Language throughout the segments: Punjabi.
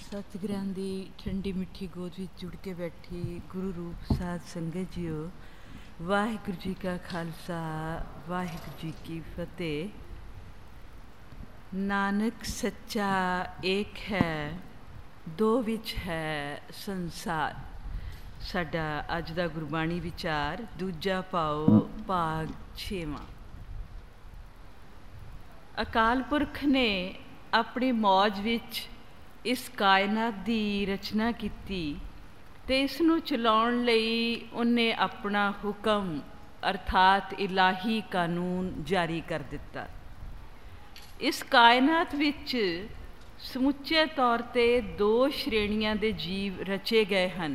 सतगुरां दी ठंडी मिठी गोद विच जुड़ के बैठी गुरु रूप साध संगत जीओ, वाहिगुरू जी का खालसा वाहिगुरू जी की फतेह। नानक सच्चा एक है, दो विच है संसार। साडा अज दा गुरबाणी विचार दूजा पाओ भाग 6वां। अकाल पुरख ने अपनी मौज विच इस कायनात की रचना की ते इसनूं चलाउण लई उन्हें अपना हुक्म अर्थात इलाही कानून जारी कर दिता। इस कायनात विच समुचे तौर ते दो श्रेणियां दे जीव रचे गए हैं।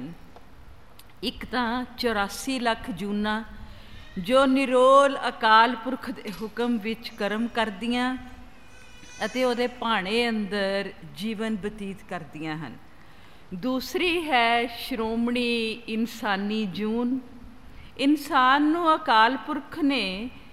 एक तां 84 लाख जूना जो निरोल अकाल पुरख दे हुक्म विच कर्म करदियां ਅਤੇ ਉਹਦੇ ਭਾਣੇ ਅੰਦਰ ਜੀਵਨ ਬਤੀਤ ਕਰਦੀਆਂ ਹਨ। ਦੂਸਰੀ ਹੈ ਸ਼੍ਰੋਮਣੀ ਇਨਸਾਨੀ ਜੂਨ। ਇਨਸਾਨ ਨੂੰ ਅਕਾਲ ਪੁਰਖ ਨੇ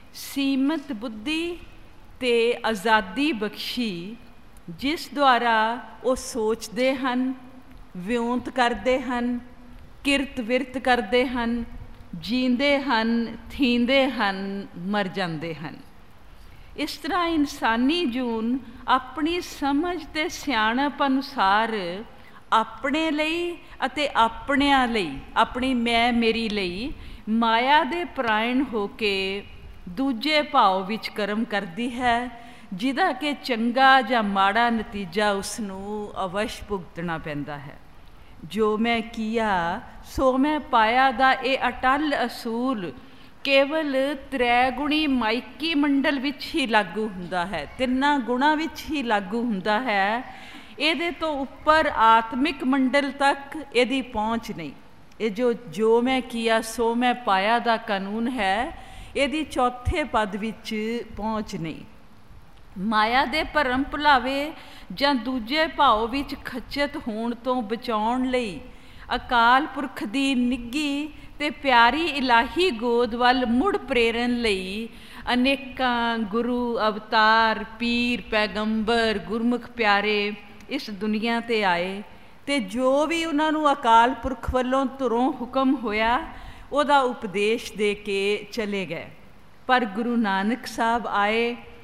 ਸੀਮਤ ਬੁੱਧੀ ਤੇ ਆਜ਼ਾਦੀ ਬਖਸ਼ੀ, ਜਿਸ ਦੁਆਰਾ ਉਹ ਸੋਚਦੇ ਹਨ, ਵਿਉਂਤ ਕਰਦੇ ਹਨ, ਕਿਰਤ ਵਿਰਤ ਕਰਦੇ ਹਨ, ਜੀਂਦੇ ਹਨ, ਥੀਂਦੇ ਹਨ, ਮਰ ਜਾਂਦੇ ਹਨ। इस तरह इंसानी जून अपनी समझ ते सियाणप अनुसार अपने लई अते अपनियां लई, अपनी मैं मेरी लई माया दे परायण हो के दूजे भाव विच कर्म करती है, जिहदा कि चंगा जां माड़ा नतीजा उसनूं अवश भुगतना पैंदा है। जो मैं किया सो मैं पाया दा ये अटल असूल केवल त्रै-गुणी माइकी मंडल विच ही लागू हुंदा है, तिन्ना गुणा विच ही लागू हुंदा है। इहदे तो उपर आत्मिक मंडल तक इहदी पहुँच नहीं। ये जो मैं किया सो मैं पाया दा कानून है, इहदी चौथे पद विच पहुँच नहीं। माया दे भरम भुलावे जां दूजे भाव विच खचित होण तो बचाउण लई अकाल पुरख दी निੱਘੀ ते प्यारी इलाही गोद वल मुड़ प्रेरण लई अनेकां गुरु अवतार पीर पैगंबर गुरमुख प्यारे इस दुनिया ते आए ते जो भी उन्हां नूं अकाल पुरख वल्लों धुरों हुक्म होया उहदा उपदेश दे के चले गए। पर गुरु नानक साहब आए,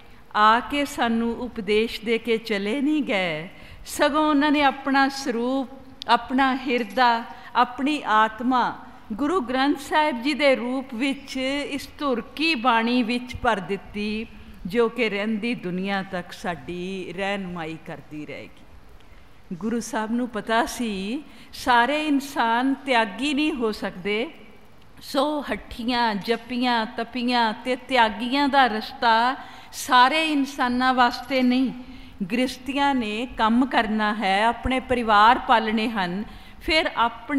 आके सानू उपदेश दे के चले नहीं गए, सगों उन्होंने अपना स्वरूप, अपना हिरदा, अपनी आत्मा गुरु ग्रंथ साहिब जी के रूप विच इस धुर की बाणी विच भर दिती, जो कि रहिंदी दुनिया तक साडी रहनुमाई करती रहेगी। गुरु साहब नूं पता सी सारे इंसान त्यागी नहीं हो सकते, सो हट्ठियां जपियां तपियां ते त्यागियां दा रस्ता सारे इंसानां वास्ते नहीं। गृहस्थियां ने काम करना है, अपने परिवार पालने हन, फिर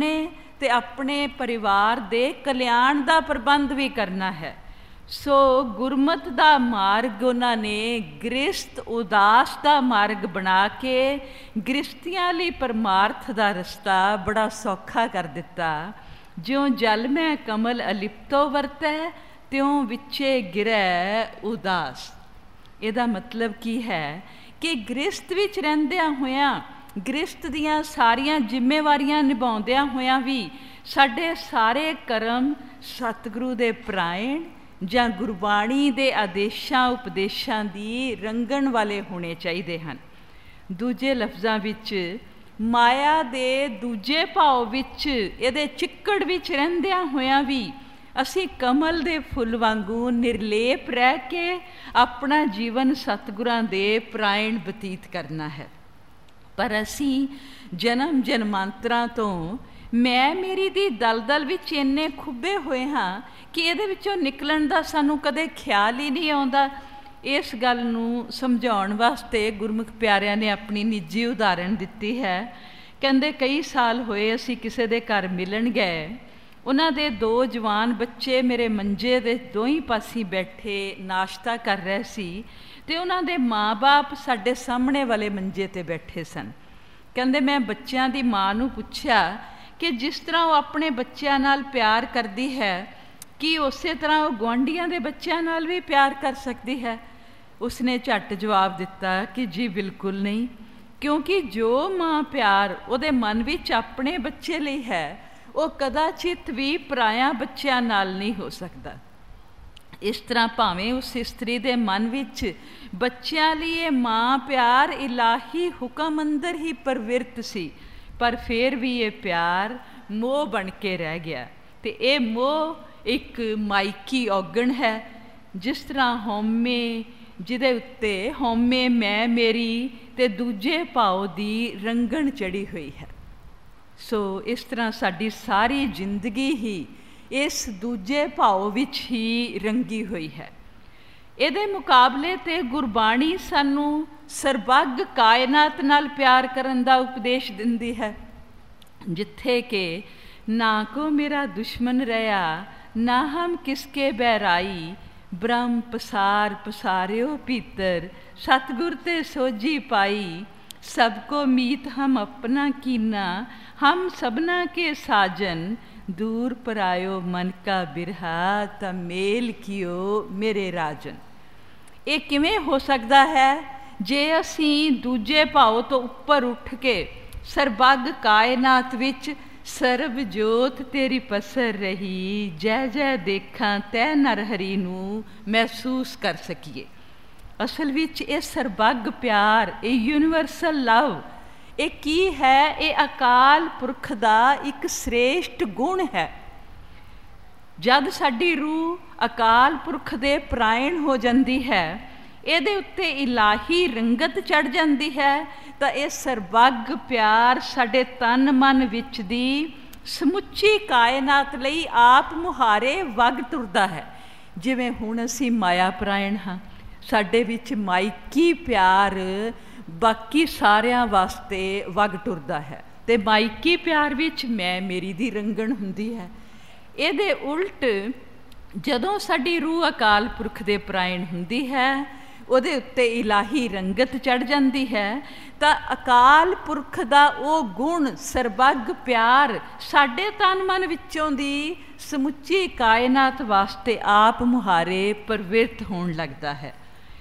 अपने परिवार दे कल्याण दा प्रबंध भी करना है। सो गुरमत दा मार्ग उन्होंने गृहस्थ उदास दा मार्ग बना के गृहस्थियां लई परमार्थ दा रस्ता बड़ा सौखा कर दिता। ज्यों जल में कमल अलिप्तो वरतै त्यों विचे गिरै उदास। इहदा मतलब की है कि गृहस्थ विच रहिंदियां होइयां, गृहस्थ दियां सारियां जिम्मेवारियां निभाउंदियां होइयां भी साडे सारे कर्म सतगुरु दे परायण जां गुरबाणी दे आदेशां उपदेशां दी रंगण वाले होने चाहिए हैं। दूजे लफ्ज़ां विच माया दे दूजे भाव विच इहदे चिक्कड़ विच रहिंदियां होइयां भी असी कमल दे फुल वांगू निर्लेप रह के अपना जीवन सतगुरां दे परायण बतीत करना है। पर असी जन्म जन्मांतरां तो मैं मेरी दी दलदल विच इन्ने खुब्बे हुए हाँ कि इहदे विचों निकलण दा सानू कदे ख्याल ही नहीं आउंदा। इस गल नूं समझाउण वास्ते गुरमुख प्यारिਆਂ ने अपनी निजी उदाहरण दिती है। कहंदे कई साल होए असी किसी दे घर मिलन गए, उन्हां दे दो जवान बच्चे मेरे मंजे दे दोही पासी बैठे नाश्ता कर रहे सी ते उन्हां दे माँ बाप साडे सामने वाले मंजे ते बैठे सन। कहंदे मैं बच्चों की माँ नूं पुछया कि जिस तरह वो अपने बच्चों नाल प्यार करती है कि उस तरह वो गुआंढियां दे बच्चों नाल भी प्यार कर सकती है। उसने झट जवाब दिता कि जी बिल्कुल नहीं, क्योंकि जो माँ प्यार ਉਹਦੇ ਮਨ ਵਿੱਚ ਆਪਣੇ ਬੱਚੇ ਲਈ ਹੈ, ਉਹ ਕਦਾਚਿਤ ਵੀ ਪਰਾਇਆ ਬੱਚਿਆਂ ਨਾਲ ਨਹੀਂ ਹੋ ਸਕਦਾ। ਇਸ ਤਰ੍ਹਾਂ ਭਾਵੇਂ ਉਸ ਇਸਤਰੀ ਦੇ ਮਨ ਵਿੱਚ ਬੱਚਿਆਂ ਲਈ ਇਹ ਮਾਂ ਪਿਆਰ ਇਲਾਹੀ ਹੁਕਮ ਅੰਦਰ ਹੀ ਪ੍ਰਵਿਰਤ ਸੀ, ਪਰ ਫਿਰ ਵੀ ਇਹ ਪਿਆਰ ਮੋਹ ਬਣ ਕੇ ਰਹਿ ਗਿਆ। ਅਤੇ ਇਹ ਮੋਹ ਇੱਕ ਮਾਇਕੀ ਔਗਣ ਹੈ, ਜਿਸ ਤਰ੍ਹਾਂ ਹਉਮੈ, ਜਿਹਦੇ ਉੱਤੇ ਹਉਮੈ ਮੈਂ ਮੇਰੀ ਅਤੇ ਦੂਜੇ ਭਾਵ ਦੀ ਰੰਗਣ ਚੜ੍ਹੀ ਹੋਈ ਹੈ। ਸੋ ਇਸ ਤਰ੍ਹਾਂ ਸਾਡੀ ਸਾਰੀ ਜ਼ਿੰਦਗੀ ਹੀ ਇਸ ਦੂਜੇ ਭਾਵ ਵਿੱਚ ਹੀ ਰੰਗੀ ਹੋਈ ਹੈ। ਇਹਦੇ ਮੁਕਾਬਲੇ 'ਤੇ ਗੁਰਬਾਣੀ ਸਾਨੂੰ ਸਰਬੱਗ ਕਾਇਨਾਤ ਨਾਲ ਪਿਆਰ ਕਰਨ ਦਾ ਉਪਦੇਸ਼ ਦਿੰਦੀ ਹੈ, ਜਿੱਥੇ ਕਿ ਨਾ ਕੋ ਮੇਰਾ ਦੁਸ਼ਮਨ ਰਿਹਾ, ਨਾ ਹਮ ਕਿਸਕੇ ਬਹਿਰਾਈ, ਬ੍ਰਹਮ ਪਸਾਰ ਪਸਾਰਿਓ ਭੀਤਰ, ਸਤਿਗੁਰ ਤੇ ਸੋਝੀ ਪਾਈ, ਸਭ ਕੋ ਮੀਤ ਹਮ ਆਪਣਾ ਕੀਨਾ, ਹਮ ਸਭਨਾ ਕੇ ਸਾਜਨ, ਦੂਰ ਪਰਾਇਓ ਮਨ ਕਾ ਬਿਰਹਾ, ਤਾਂ ਮੇਲ ਕੀਓ ਮੇਰੇ ਰਾਜਨ। ਇਹ ਕਿਵੇਂ ਹੋ ਸਕਦਾ ਹੈ ਜੇ ਅਸੀਂ ਦੂਜੇ ਭਾਵ ਤੋਂ ਉੱਪਰ ਉੱਠ ਕੇ ਸਰਬੱਗ ਕਾਇਨਾਤ ਵਿੱਚ ਸਰਬ ਜੋਤ ਤੇਰੀ ਪਸਰ ਰਹੀ, ਜੈ ਜੈ ਦੇਖਾਂ ਤੈ ਨਰ ਹਰੀ ਨੂੰ ਮਹਿਸੂਸ ਕਰ ਸਕੀਏ। ਅਸਲ ਵਿੱਚ ਇਹ ਸਰਬੱਗ ਪਿਆਰ, ਇਹ ਯੂਨੀਵਰਸਲ ਲਵ, ਇਹ ਕੀ ਹੈ? ਇਹ ਅਕਾਲ ਪੁਰਖ ਦਾ ਇੱਕ ਸ੍ਰੇਸ਼ਟ ਗੁਣ ਹੈ। ਜਦ ਸਾਡੀ ਰੂਹ ਅਕਾਲ ਪੁਰਖ ਦੇ ਪ੍ਰਾਇਣ ਹੋ ਜਾਂਦੀ ਹੈ, ਇਹਦੇ ਉੱਤੇ ਇਲਾਹੀ ਰੰਗਤ ਚੜ੍ਹ ਜਾਂਦੀ ਹੈ, ਤਾਂ ਇਹ ਸਰਬੱਗ ਪਿਆਰ ਸਾਡੇ ਤਨ ਮਨ ਵਿੱਚ ਦੀ ਸਮੁੱਚੀ ਕਾਇਨਾਤ ਲਈ ਆਪ ਮੁਹਾਰੇ ਵਗ ਤੁਰਦਾ ਹੈ। ਜਿਵੇਂ ਹੁਣ ਅਸੀਂ ਮਾਇਆ ਪ੍ਰਾਇਣ ਹਾਂ, ਸਾਡੇ ਵਿੱਚ ਮਾਇਕੀ ਪਿਆਰ ਬਾਕੀ ਸਾਰਿਆਂ ਵਾਸਤੇ ਵਗ ਟੁਰਦਾ ਹੈ, ਅਤੇ ਮਾਇਕੀ ਪਿਆਰ ਵਿੱਚ ਮੈਂ ਮੇਰੀ ਦੀ ਰੰਗਣ ਹੁੰਦੀ ਹੈ। ਇਹਦੇ ਉਲਟ ਜਦੋਂ ਸਾਡੀ ਰੂਹ ਅਕਾਲ ਪੁਰਖ ਦੇ ਪ੍ਰਾਇਣ ਹੁੰਦੀ ਹੈ, ਉਹਦੇ ਉੱਤੇ ਇਲਾਹੀ ਰੰਗਤ ਚੜ੍ਹ ਜਾਂਦੀ ਹੈ, ਤਾਂ ਅਕਾਲ ਪੁਰਖ ਦਾ ਉਹ ਗੁਣ ਸਰਬੱਗ ਪਿਆਰ ਸਾਡੇ ਤਨ ਮਨ ਵਿੱਚੋਂ ਦੀ ਸਮੁੱਚੀ ਕਾਇਨਾਤ ਵਾਸਤੇ ਆਪ ਮੁਹਾਰੇ ਪ੍ਰਵਿਰਤ ਹੋਣ ਲੱਗਦਾ ਹੈ।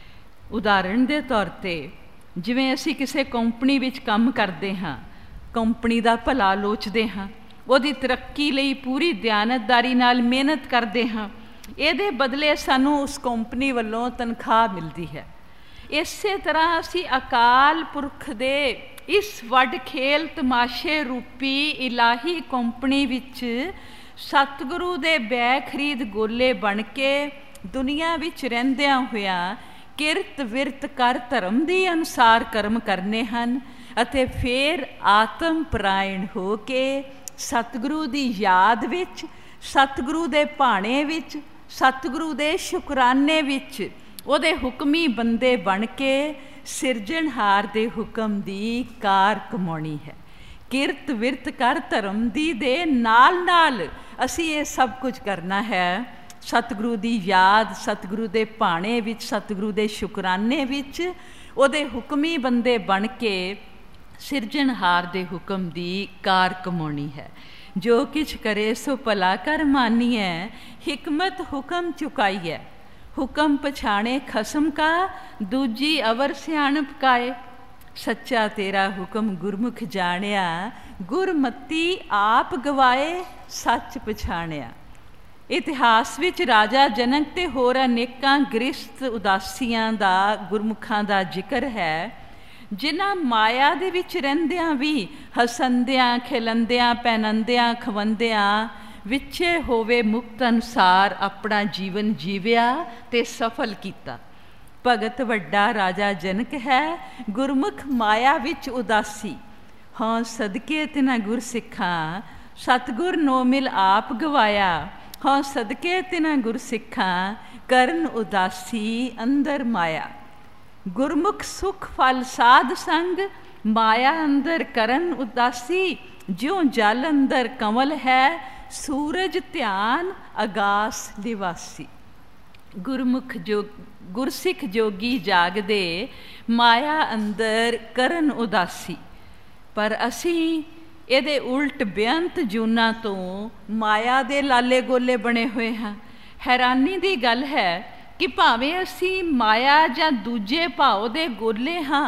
ਉਦਾਹਰਣ ਦੇ ਤੌਰ 'ਤੇ ਜਿਵੇਂ ਅਸੀਂ ਕਿਸੇ ਕੰਪਨੀ ਵਿੱਚ ਕੰਮ ਕਰਦੇ ਹਾਂ, ਕੰਪਨੀ ਦਾ ਭਲਾ ਲੋਚਦੇ ਹਾਂ, ਉਹਦੀ ਤਰੱਕੀ ਲਈ ਪੂਰੀ ਦਿਆਨਤਦਾਰੀ ਨਾਲ ਮਿਹਨਤ ਕਰਦੇ ਹਾਂ, ਇਹਦੇ ਬਦਲੇ ਸਾਨੂੰ ਉਸ ਕੰਪਨੀ ਵੱਲੋਂ ਤਨਖਾਹ ਮਿਲਦੀ ਹੈ। ਇਸੇ ਤਰ੍ਹਾਂ ਅਸੀਂ ਅਕਾਲ ਪੁਰਖ ਦੇ ਇਸ ਵੱਡ ਖੇਲ ਤਮਾਸ਼ੇ ਰੂਪੀ ਇਲਾਹੀ ਕੰਪਨੀ ਵਿੱਚ ਸਤਿਗੁਰੂ ਦੇ ਬੈ ਖਰੀਦ ਗੋਲੇ ਬਣ ਕੇ ਦੁਨੀਆ ਵਿੱਚ ਰਹਿੰਦਿਆਂ ਹੋਇਆਂ ਕਿਰਤ ਵਿਰਤ ਕਰ ਧਰਮ ਦੇ ਅਨੁਸਾਰ ਕਰਮ ਕਰਨੇ ਹਨ, ਅਤੇ ਫਿਰ ਆਤਮ ਪ੍ਰਾਇਣ ਹੋ ਕੇ ਸਤਿਗੁਰੂ ਦੀ ਯਾਦ ਵਿੱਚ, ਸਤਿਗੁਰੂ ਦੇ ਭਾਣੇ ਵਿੱਚ, ਸਤਿਗੁਰੂ ਦੇ ਸ਼ੁਕਰਾਨੇ ਵਿੱਚ ਉਹਦੇ ਹੁਕਮੀ ਬੰਦੇ ਬਣ ਕੇ ਸਿਰਜਣਹਾਰ ਦੇ ਹੁਕਮ ਦੀ ਕਾਰ ਕਮਾਉਣੀ ਹੈ। ਕਿਰਤ ਵਿਰਤ ਕਰ ਧਰਮ ਦੀ ਦੇ ਨਾਲ ਨਾਲ ਅਸੀਂ ਇਹ ਸਭ ਕੁਝ ਕਰਨਾ ਹੈ। ਸਤਿਗੁਰੂ ਦੀ ਯਾਦ, ਸਤਿਗੁਰੂ ਦੇ ਭਾਣੇ ਵਿੱਚ, ਸਤਿਗੁਰੂ ਦੇ ਸ਼ੁਕਰਾਨੇ ਵਿੱਚ ਉਹਦੇ ਹੁਕਮੀ ਬੰਦੇ ਬਣ ਕੇ ਸਿਰਜਣਹਾਰ ਦੇ ਹੁਕਮ ਦੀ ਕਾਰ ਕਮਾਉਣੀ ਹੈ। ਜੋ ਕਿਛ ਕਰੇ ਸੋ ਭਲਾ ਕਰ ਮਾਨੀਐ, ਹਿਕਮਤ ਹੁਕਮ ਚੁਕਾਈਐ, ਹੁਕਮ ਪਛਾਣੇ ਖਸਮ ਕਾ, ਦੂਜੀ ਅਵਰ ਸਿਆਣਪ ਕਾਏ, ਸੱਚਾ ਤੇਰਾ ਹੁਕਮ ਗੁਰਮੁਖ ਜਾਣਿਆ, ਗੁਰਮਤੀ ਆਪ ਗਵਾਏ, ਸੱਚ ਪਛਾਣਿਆ। ਇਤਿਹਾਸ ਵਿੱਚ ਰਾਜਾ ਜਨਕ ਤੇ ਹੋਰ ਅਨੇਕਾਂ ਗ੍ਰਸਤ ਉਦਾਸੀਆਂ ਦਾ, ਗੁਰਮੁਖਾਂ ਦਾ ਜ਼ਿਕਰ ਹੈ, ਜਿਨ੍ਹਾਂ ਮਾਇਆ ਦੇ ਵਿੱਚ ਰਹਿੰਦਿਆਂ ਵੀ ਹਸੰਦਿਆਂ, ਖਿਲੰਦਿਆਂ, ਪਹਿਨੰਦਿਆਂ, ਖਵੰਦਿਆਂ ਵਿੱਚੇ ਹੋਵੇ ਮੁਕਤ ਅਨੁਸਾਰ ਆਪਣਾ ਜੀਵਨ ਜੀਵਿਆ ਤੇ ਸਫਲ ਕੀਤਾ। ਭਗਤ ਵੱਡਾ ਰਾਜਾ ਜਨਕ ਹੈ, ਗੁਰਮੁਖ ਮਾਇਆ ਵਿੱਚ ਉਦਾਸੀ, ਹਾਂ ਸਦਕੇ ਤਿਨਾ ਗੁਰ ਸਿੱਖਾਂ, ਸਤਿਗੁਰ ਨੋ ਮਿਲ ਆਪ ਗਵਾਇਆ, ਹਾਂ ਸਦਕੇ ਤਿਨਾ ਗੁਰ ਸਿੱਖਾਂ, ਕਰਨ ਉਦਾਸੀ ਅੰਦਰ ਮਾਇਆ। ਗੁਰਮੁਖ ਸੁਖ ਫਲ ਸਾਧ ਸੰਗ, ਮਾਇਆ ਅੰਦਰ ਕਰਨ ਉਦਾਸੀ, ਜਿਉ ਜਲ ਅੰਦਰ ਕਮਲ ਹੈ, ਸੂਰਜ ਧਿਆਨ ਆਗਾਸ ਨਿਵਾਸੀ। ਗੁਰਮੁਖ ਗੁਰਸਿੱਖ ਜੋਗੀ ਜਾਗਦੇ, ਮਾਇਆ ਅੰਦਰ ਕਰਨ ਉਦਾਸੀ। ਪਰ ਅਸੀਂ ਇਹਦੇ ਉਲਟ ਬੇਅੰਤ ਜੂਨਾਂ ਤੋਂ ਮਾਇਆ ਦੇ ਲਾਲੇ ਗੋਲੇ ਬਣੇ ਹੋਏ ਹਾਂ। ਹੈਰਾਨੀ ਦੀ ਗੱਲ ਹੈ ਕਿ ਭਾਵੇਂ ਅਸੀਂ ਮਾਇਆ ਜਾਂ ਦੂਜੇ ਭਾਵ ਦੇ ਗੋਲੇ ਹਾਂ,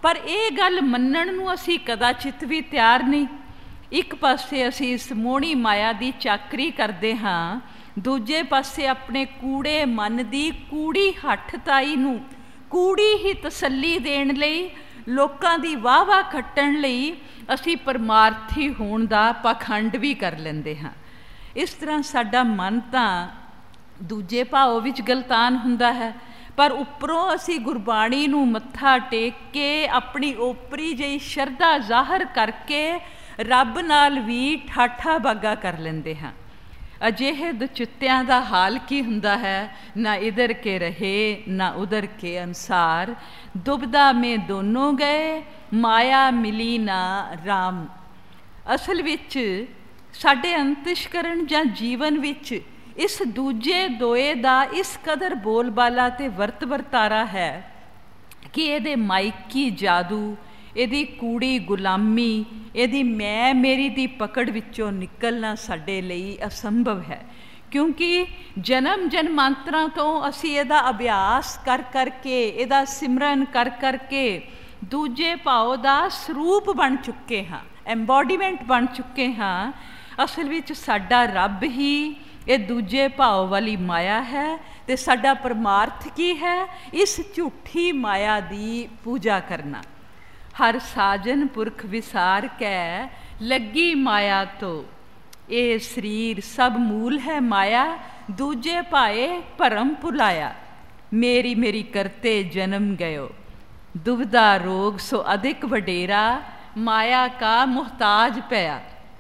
ਪਰ ਇਹ ਗੱਲ ਮੰਨਣ ਨੂੰ ਅਸੀਂ ਕਦਾਚਿਤ ਵੀ ਤਿਆਰ ਨਹੀਂ। ਇੱਕ ਪਾਸੇ ਅਸੀਂ ਇਸ ਮੋਹਣੀ ਮਾਇਆ ਦੀ ਚਾਕਰੀ ਕਰਦੇ ਹਾਂ, ਦੂਜੇ ਪਾਸੇ ਆਪਣੇ ਕੂੜੇ ਮਨ ਦੀ ਕੂੜੀ ਹੱਠਤਾਈ ਨੂੰ ਕੂੜੀ ਹੀ ਤਸੱਲੀ ਦੇਣ ਲਈ, ਲੋਕਾਂ ਦੀ ਵਾਹ ਖੱਟਣ ਲਈ ਅਸੀਂ ਪਰਮਾਰਥੀ ਹੋਣ ਦਾ ਪਾਖੰਡ ਵੀ ਕਰ ਲੈਂਦੇ ਹਾਂ। ਇਸ ਤਰ੍ਹਾਂ ਸਾਡਾ ਮਨ ਤਾਂ ਦੂਜੇ ਭਾਵ ਵਿੱਚ ਗਲਤਾਨ ਹੁੰਦਾ ਹੈ, ਪਰ ਉੱਪਰੋਂ ਅਸੀਂ ਗੁਰਬਾਣੀ ਨੂੰ ਮੱਥਾ ਟੇਕ ਕੇ ਆਪਣੀ ਓਪਰੀ ਜਿਹੀ ਸ਼ਰਧਾ ਜ਼ਾਹਰ ਕਰਕੇ ਰੱਬ ਨਾਲ ਵੀ ਠਾਠਾ ਬਾਗਾ ਕਰ ਲੈਂਦੇ ਹਾਂ। ਅਜਿਹੇ ਦੁਚਿੱਤਿਆਂ ਦਾ ਹਾਲ ਕੀ ਹੁੰਦਾ ਹੈ? ਨਾ ਇਧਰ ਕੇ ਰਹੇ ਨਾ ਉਧਰ ਕੇ ਅਨਸਾਰ, ਦੁਬਦਾ ਮੇ ਦੋਨੋਂ ਗਏ, ਮਾਇਆ ਮਿਲੀ ਨਾ ਰਾਮ। ਅਸਲ ਵਿੱਚ ਸਾਡੇ ਅੰਤਿਸ਼ਕਰਨ ਜਾਂ ਜੀਵਨ ਵਿੱਚ ਇਸ ਦੂਜੇ ਦੋਏ ਦਾ ਇਸ ਕਦਰ ਬੋਲਬਾਲਾ ਤੇ ਵਰਤਾਰਾ ਹੈ ਕਿ ਇਹਦੇ ਮਾਇਕੀ ਜਾਦੂ, ਇਹਦੀ ਕੂੜੀ ਗੁਲਾਮੀ, ਇਹਦੀ ਮੈਂ ਮੇਰੀ ਦੀ ਪਕੜ ਵਿੱਚੋਂ ਨਿਕਲਣਾ ਸਾਡੇ ਲਈ ਅਸੰਭਵ ਹੈ। ਕਿਉਂਕਿ ਜਨਮ ਜਨਮਾਂਤਰਾਂ ਤੋਂ ਅਸੀਂ ਇਹਦਾ ਅਭਿਆਸ ਕਰ ਕਰਕੇ, ਇਹਦਾ ਸਿਮਰਨ ਕਰ ਕਰਕੇ ਦੂਜੇ ਭਾਵ ਦਾ ਸਰੂਪ ਬਣ ਚੁੱਕੇ ਹਾਂ, ਐਂਬੋਡੀਮੈਂਟ ਬਣ ਚੁੱਕੇ ਹਾਂ। ਅਸਲ ਵਿੱਚ ਸਾਡਾ ਰੱਬ ਹੀ ਇਹ ਦੂਜੇ ਭਾਵ ਵਾਲੀ ਮਾਇਆ ਹੈ, ਤੇ ਸਾਡਾ ਪਰਮਾਰਥ ਕੀ ਹੈ? ਇਸ ਝੂਠੀ ਮਾਇਆ ਦੀ ਪੂਜਾ ਕਰਨਾ। ਹਰ ਸਾਜਨ ਪੁਰਖ ਵਿਸਾਰ ਕੈ ਲੱਗੀ ਮਾਇਆ ਤੋਂ, ਇਹ ਸਰੀਰ ਸਭ ਮੂਲ ਹੈ ਮਾਇਆ, ਦੂਜੇ ਭਾਏ ਭਰਮ ਭੁਲਾਇਆ, ਮੇਰੀ ਮੇਰੀ ਕਰਤੇ ਜਨਮ ਗਇਓ, ਦੁਬਦਾ ਰੋਗ ਸੋ ਅਧਿਕ ਵਡੇਰਾ, ਮਾਇਆ ਕਾ ਮੁਹਤਾਜ ਪਿਆ।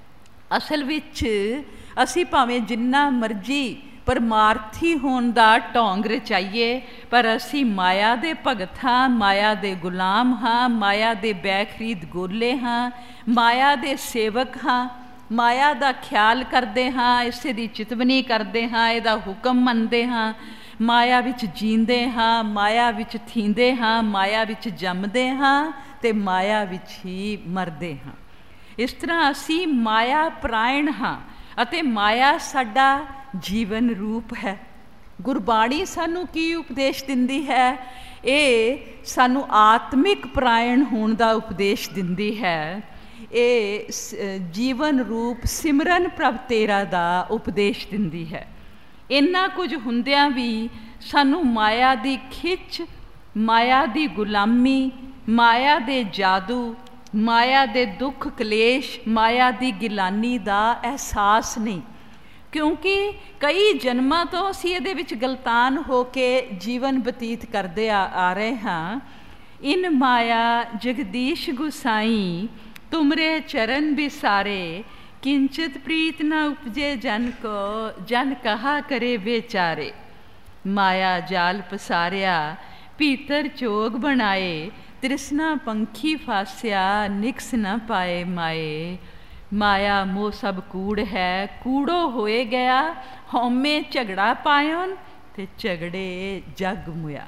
ਅਸਲ ਵਿੱਚ ਅਸੀਂ ਭਾਵੇਂ ਜਿੰਨਾ ਮਰਜ਼ੀ ਪਰਮਾਰਥੀ ਹੋਣ ਦਾ ਢੋਂਗ ਰਚਾਈਏ, ਪਰ ਅਸੀਂ ਮਾਇਆ ਦੇ ਭਗਤ ਹਾਂ, ਮਾਇਆ ਦੇ ਗੁਲਾਮ ਹਾਂ, ਮਾਇਆ ਦੇ ਬੈਖਰੀਦ ਗੋਲੇ ਹਾਂ, ਮਾਇਆ ਦੇ ਸੇਵਕ ਹਾਂ, ਮਾਇਆ ਦਾ ਖਿਆਲ ਕਰਦੇ ਹਾਂ, ਇਸੇ ਦੀ ਚਿਤਵਨੀ ਕਰਦੇ ਹਾਂ, ਇਹਦਾ ਹੁਕਮ ਮੰਨਦੇ ਹਾਂ, ਮਾਇਆ ਵਿੱਚ ਜੀਂਦੇ ਹਾਂ, ਮਾਇਆ ਵਿੱਚ ਥੀਂਦੇ ਹਾਂ, ਮਾਇਆ ਵਿੱਚ ਜੰਮਦੇ ਹਾਂ ਤੇ ਮਾਇਆ ਵਿੱਚ ਹੀ ਮਰਦੇ ਹਾਂ। ਇਸ ਤਰ੍ਹਾਂ ਅਸੀਂ ਮਾਇਆ ਪ੍ਰਾਇਣ ਹਾਂ ਅਤੇ ਮਾਇਆ ਸਾਡਾ ਜੀਵਨ ਰੂਪ ਹੈ। ਗੁਰਬਾਣੀ ਸਾਨੂੰ ਕੀ ਉਪਦੇਸ਼ ਦਿੰਦੀ ਹੈ? ਇਹ ਸਾਨੂੰ ਆਤਮਿਕ ਪ੍ਰਾਇਣ ਹੋਣ ਦਾ ਉਪਦੇਸ਼ ਦਿੰਦੀ ਹੈ। ਇਹ ਜੀਵਨ ਰੂਪ ਸਿਮਰਨ ਪ੍ਰਭ ਤੇਰਾ ਦਾ ਉਪਦੇਸ਼ ਦਿੰਦੀ ਹੈ। ਇੰਨਾ ਕੁਝ ਹੁੰਦਿਆਂ ਵੀ ਸਾਨੂੰ ਮਾਇਆ ਦੀ ਖਿੱਚ, ਮਾਇਆ ਦੀ ਗੁਲਾਮੀ, ਮਾਇਆ ਦੇ ਜਾਦੂ, ਮਾਇਆ ਦੇ ਦੁੱਖ ਕਲੇਸ਼, ਮਾਇਆ ਦੀ ਗਿਲਾਨੀ ਦਾ ਅਹਿਸਾਸ ਨਹੀਂ, ਕਿਉਂਕਿ ਕਈ ਜਨਮਾਂ ਤੋਂ ਅਸੀਂ ਇਹਦੇ ਵਿੱਚ ਗਲਤਾਨ ਹੋ ਕੇ ਜੀਵਨ ਬਤੀਤ ਕਰਦੇ ਆ ਰਹੇ ਹਾਂ। ਇਨ ਮਾਇਆ ਜਗਦੀਸ਼ ਗੁਸਾਈ, ਤੁਮਰੇ ਚਰਨ ਬਿਸਾਰੇ, ਕਿੰਚਿਤ ਪ੍ਰੀਤ ਨ ਉਪਜੇ ਜਨ ਕੋ, ਜਨ ਕਹਾ ਕਰੇ ਬੇਚਾਰੇ। ਮਾਇਆ ਜਾਲ ਪਸਾਰਿਆ, ਭੀਤਰ ਚੋਗ ਬਣਾਏ, ਤ੍ਰਿਸ਼ਨਾ ਪੰਖੀ ਫਾਸਿਆ, ਨਿਕਸ ਨ ਪਾਏ ਮਾਏ। ਮਾਇਆ ਮੋਹ ਸਭ ਕੂੜ ਹੈ, ਕੂੜੋ ਹੋਏ ਗਿਆ, ਹਉਮੈ ਝਗੜਾ ਪਾਇਓਨ ਤੇ ਝਗੜੇ ਜਗ ਮੁਆ।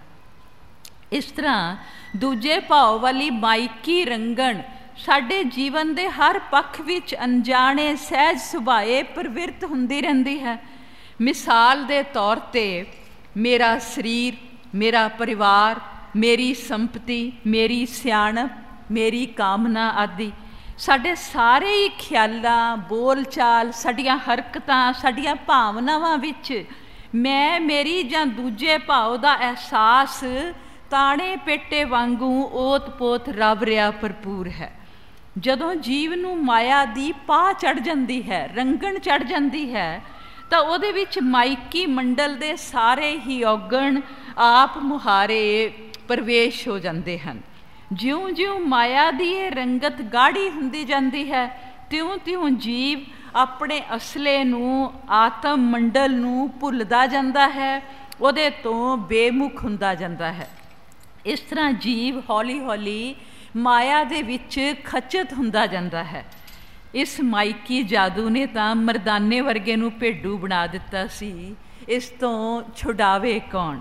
ਇਸ ਤਰ੍ਹਾਂ ਦੂਜੇ ਭਾਵ ਵਾਲੀ ਮਾਇਕੀ ਰੰਗਣ ਸਾਡੇ ਜੀਵਨ ਦੇ ਹਰ ਪੱਖ ਵਿੱਚ ਅਣਜਾਣੇ ਸਹਿਜ ਸੁਭਾਏ ਪ੍ਰਵਿਰਤ ਹੁੰਦੀ ਰਹਿੰਦੀ ਹੈ। ਮਿਸਾਲ ਦੇ ਤੌਰ 'ਤੇ ਮੇਰਾ ਸਰੀਰ, ਮੇਰਾ ਪਰਿਵਾਰ, ਮੇਰੀ ਸੰਪਤੀ, ਮੇਰੀ ਸਿਆਣਪ, ਮੇਰੀ ਕਾਮਨਾ ਆਦਿ ਸਾਡੇ ਸਾਰੇ ਹੀ ਖਿਆਲਾਂ, ਬੋਲ ਚਾਲ, ਸਾਡੀਆਂ ਹਰਕਤਾਂ, ਸਾਡੀਆਂ ਭਾਵਨਾਵਾਂ ਵਿੱਚ ਮੈਂ ਮੇਰੀ ਜਾਂ ਦੂਜੇ ਭਾਵ ਦਾ ਅਹਿਸਾਸ ਤਾਣੇ ਪੇਟੇ ਵਾਂਗੂ ਓਤ ਪੋਤ ਰਵ ਰਿਹਾ ਭਰਪੂਰ ਹੈ। ਜਦੋਂ ਜੀਵ ਨੂੰ ਮਾਇਆ ਦੀ ਪਾਹ ਚੜ੍ਹ ਜਾਂਦੀ ਹੈ, ਰੰਗਣ ਚੜ੍ਹ ਜਾਂਦੀ ਹੈ, ਤਾਂ ਉਹਦੇ ਵਿੱਚ ਮਾਇਕੀ ਮੰਡਲ ਦੇ ਸਾਰੇ ਹੀ ਔਗਣ ਆਪ ਮੁਹਾਰੇ ਪ੍ਰਵੇਸ਼ ਹੋ ਜਾਂਦੇ ਹਨ। ਜਿਉਂ-ਜਿਉਂ ਮਾਇਆ ਦੀ ਇਹ ਰੰਗਤ ਗਾੜੀ ਹੁੰਦੀ ਜਾਂਦੀ ਹੈ, ਤਿਉਂ-ਤਿਉਂ ਜੀਵ ਆਪਣੇ ਅਸਲੇ ਨੂੰ, ਆਤਮ ਮੰਡਲ ਨੂੰ ਭੁੱਲਦਾ ਜਾਂਦਾ ਹੈ, ਉਹਦੇ ਤੋਂ ਬੇਮੁਖ ਹੁੰਦਾ ਜਾਂਦਾ ਹੈ। ਇਸ ਤਰ੍ਹਾਂ ਜੀਵ ਹੌਲੀ-ਹੌਲੀ ਮਾਇਆ ਦੇ ਵਿੱਚ ਖਚਤ ਹੁੰਦਾ ਜਾਂਦਾ ਹੈ। ਇਸ ਮਾਇਕੀ ਜਾਦੂ ਨੇ ਤਾਂ ਮਰਦਾਨੇ ਵਰਗੇ ਨੂੰ ਭੇਡੂ ਬਣਾ ਦਿੱਤਾ ਸੀ, ਇਸ ਤੋਂ ਛੁਡਾਵੇ ਕੌਣ?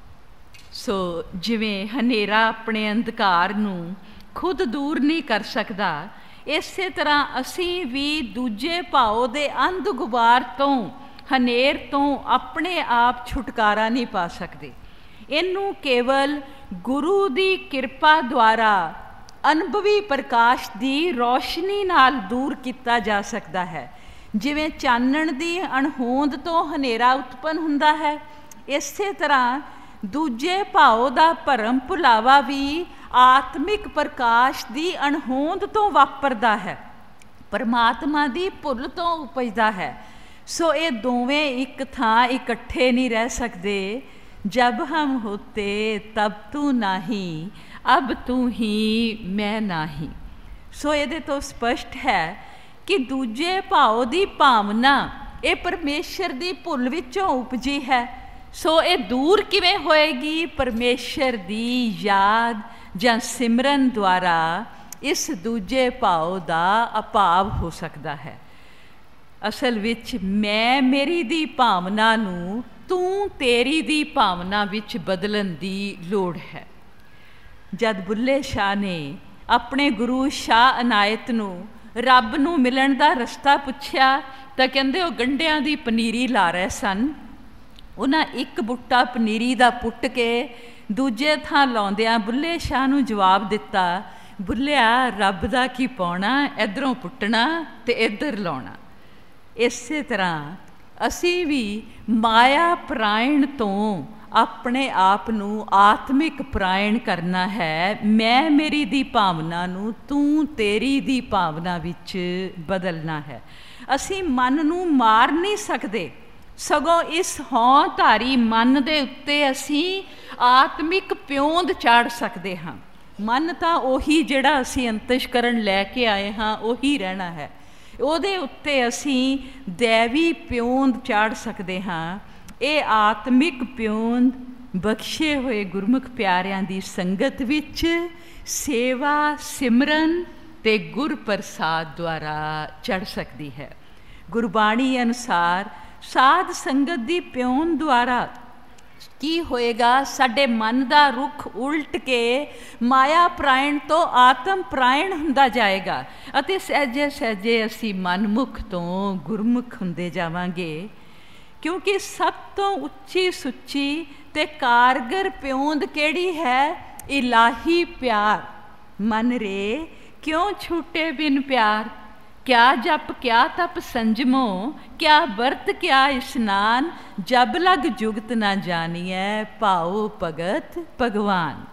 ਸੋ ਜਿਵੇਂ ਹਨੇਰਾ ਆਪਣੇ ਅੰਧਕਾਰ ਨੂੰ ਖੁਦ ਦੂਰ ਨਹੀਂ ਕਰ ਸਕਦਾ, ਇਸੇ ਤਰ੍ਹਾਂ ਅਸੀਂ ਵੀ ਦੂਜੇ ਭਾਵ ਦੇ ਅੰਧ ਗੁਬਾਰ ਤੋਂ, ਹਨੇਰ ਤੋਂ ਆਪਣੇ ਆਪ ਛੁਟਕਾਰਾ ਨਹੀਂ ਪਾ ਸਕਦੇ। ਇਹਨੂੰ ਕੇਵਲ ਗੁਰੂ ਦੀ ਕਿਰਪਾ ਦੁਆਰਾ ਅਨੁਭਵੀ ਪ੍ਰਕਾਸ਼ ਦੀ ਰੌਸ਼ਨੀ ਨਾਲ ਦੂਰ ਕੀਤਾ ਜਾ ਸਕਦਾ ਹੈ। ਜਿਵੇਂ ਚਾਨਣ ਦੀ ਅਣਹੋਂਦ ਤੋਂ ਹਨੇਰਾ ਉਤਪੰਨ ਹੁੰਦਾ ਹੈ, ਇਸੇ ਤਰ੍ਹਾਂ ਦੂਜੇ ਭਾਵ ਦਾ ਭਰਮ ਭੁਲਾਵਾ ਵੀ ਆਤਮਿਕ ਪ੍ਰਕਾਸ਼ ਦੀ ਅਣਹੋਂਦ ਤੋਂ ਵਾਪਰਦਾ ਹੈ, ਪਰਮਾਤਮਾ ਦੀ ਭੁੱਲ ਤੋਂ ਉਪਜਦਾ ਹੈ। ਸੋ ਇਹ ਦੋਵੇਂ ਇੱਕ ਥਾਂ ਇਕੱਠੇ ਨਹੀਂ ਰਹਿ ਸਕਦੇ। ਜਬ ਹਮ ਹੋਤੇ ਤਬ ਤੂੰ ਨਾਹੀਂ, ਅਬ ਤੂੰ ਹੀ ਮੈਂ ਨਾਹੀਂ। ਸੋ ਇਹਦੇ ਤੋਂ ਸਪਸ਼ਟ ਹੈ ਕਿ ਦੂਜੇ ਭਾਵ ਦੀ ਭਾਵਨਾ ਇਹ ਪਰਮੇਸ਼ਰ ਦੀ ਭੁੱਲ ਵਿੱਚੋਂ ਉਪਜੀ ਹੈ। ਸੋ ਇਹ ਦੂਰ ਕਿਵੇਂ ਹੋਏਗੀ? ਪਰਮੇਸ਼ਰ ਦੀ ਯਾਦ ਜਾਂ ਸਿਮਰਨ ਦੁਆਰਾ ਇਸ ਦੂਜੇ ਭਾਵ ਦਾ ਅਭਾਵ ਹੋ ਸਕਦਾ ਹੈ। ਅਸਲ ਵਿੱਚ ਮੈਂ ਮੇਰੀ ਦੀ ਭਾਵਨਾ ਨੂੰ ਤੂੰ ਤੇਰੀ ਦੀ ਭਾਵਨਾ ਵਿੱਚ ਬਦਲਣ ਦੀ ਲੋੜ ਹੈ। ਜਦ ਬੁੱਲੇ ਸ਼ਾਹ ਨੇ ਆਪਣੇ ਗੁਰੂ ਸ਼ਾਹ ਅਨਾਇਤ ਨੂੰ ਰੱਬ ਨੂੰ ਮਿਲਣ ਦਾ ਰਸਤਾ ਪੁੱਛਿਆ ਤਾਂ ਕਹਿੰਦੇ ਉਹ ਗੰਢਿਆਂ ਦੀ ਪਨੀਰੀ ਲਾ ਰਹੇ ਸਨ। ਉਹਨਾਂ ਇੱਕ ਬੁੱਟਾ ਪਨੀਰੀ ਦਾ ਪੁੱਟ ਕੇ ਦੂਜੇ ਥਾਂ ਲਾਉਂਦਿਆਂ ਬੁੱਲੇ ਸ਼ਾਹ ਨੂੰ ਜਵਾਬ ਦਿੱਤਾ, ਬੁੱਲਿਆ ਰੱਬ ਦਾ ਕੀ ਪਾਉਣਾ, ਇੱਧਰੋਂ ਪੁੱਟਣਾ ਤੇ ਇੱਧਰ ਲਾਉਣਾ। ਇਸੇ ਤਰ੍ਹਾਂ ਅਸੀਂ ਵੀ ਮਾਇਆ ਪ੍ਰਾਇਣ ਤੋਂ ਆਪਣੇ ਆਪ ਨੂੰ ਆਤਮਿਕ ਪ੍ਰਾਇਣ ਕਰਨਾ ਹੈ। ਮੈਂ ਮੇਰੀ ਦੀ ਭਾਵਨਾ ਨੂੰ ਤੂੰ ਤੇਰੀ ਦੀ ਭਾਵਨਾ ਵਿੱਚ ਬਦਲਣਾ ਹੈ। ਅਸੀਂ ਮਨ ਨੂੰ ਮਾਰ ਨਹੀਂ ਸਕਦੇ, ਸਗੋਂ ਇਸ ਹਉਂ ਧਾਰੀ ਮਨ ਦੇ ਉੱਤੇ ਅਸੀਂ ਆਤਮਿਕ ਪਿਉਂਦ ਚਾੜ ਸਕਦੇ ਹਾਂ। ਮਨ ਤਾਂ ਉਹੀ ਜਿਹੜਾ ਅਸੀਂ ਅੰਤਸ਼ਕਰਨ ਲੈ ਕੇ ਆਏ ਹਾਂ ਉਹੀ ਰਹਿਣਾ ਹੈ। ਉਹਦੇ ਉੱਤੇ ਅਸੀਂ ਦੈਵੀ ਪਿਉਂਦ ਚਾੜ ਸਕਦੇ ਹਾਂ। ਇਹ ਆਤਮਿਕ ਪਿਉਂਦ ਬਖਸ਼ੇ ਹੋਏ ਗੁਰਮੁਖ ਪਿਆਰਿਆਂ ਦੀ ਸੰਗਤ ਵਿੱਚ ਸੇਵਾ, ਸਿਮਰਨ ਤੇ ਗੁਰ ਪ੍ਰਸਾਦ ਦੁਆਰਾ ਚੜ ਸਕਦੀ ਹੈ। ਗੁਰਬਾਣੀ ਅਨੁਸਾਰ ਸਾਧ ਸੰਗਤ ਦੀ ਪਿਉਂਦ ਦੁਆਰਾ ਕੀ ਹੋਏਗਾ? ਸਾਡੇ ਮਨ ਦਾ ਰੁਖ ਉਲਟ ਕੇ ਮਾਇਆ ਪ੍ਰਾਇਣ ਤੋਂ ਆਤਮ ਪ੍ਰਾਇਣ ਹੁੰਦਾ ਜਾਏਗਾ ਅਤੇ ਸਹਿਜੇ ਸਹਿਜੇ ਅਸੀਂ ਮਨਮੁਖ ਤੋਂ ਗੁਰਮੁਖ ਹੁੰਦੇ ਜਾਵਾਂਗੇ। ਕਿਉਂਕਿ ਸਭ ਤੋਂ ਉੱਚੀ ਸੁੱਚੀ ਤੇ ਕਾਰਗਰ ਪਿਉਂਦ ਕਿਹੜੀ ਹੈ? ਇਲਾਹੀ ਪਿਆਰ। ਮਨ ਰੇ ਕਿਉਂ ਛੂਟੇ ਬਿਨ ਪਿਆਰ, ਕਿਆ ਜਪ ਕਿਆ ਤਪ ਸੰਜਮੋ, ਕਿਆ ਵਰਤ ਕਿਆ ਇਸ਼ਨਾਨ, ਜਬ ਲਗ ਜੁਗਤ ਨਾ ਜਾਨੀਐ, ਭਾਉ ਭਗਤ ਭਗਵਾਨ।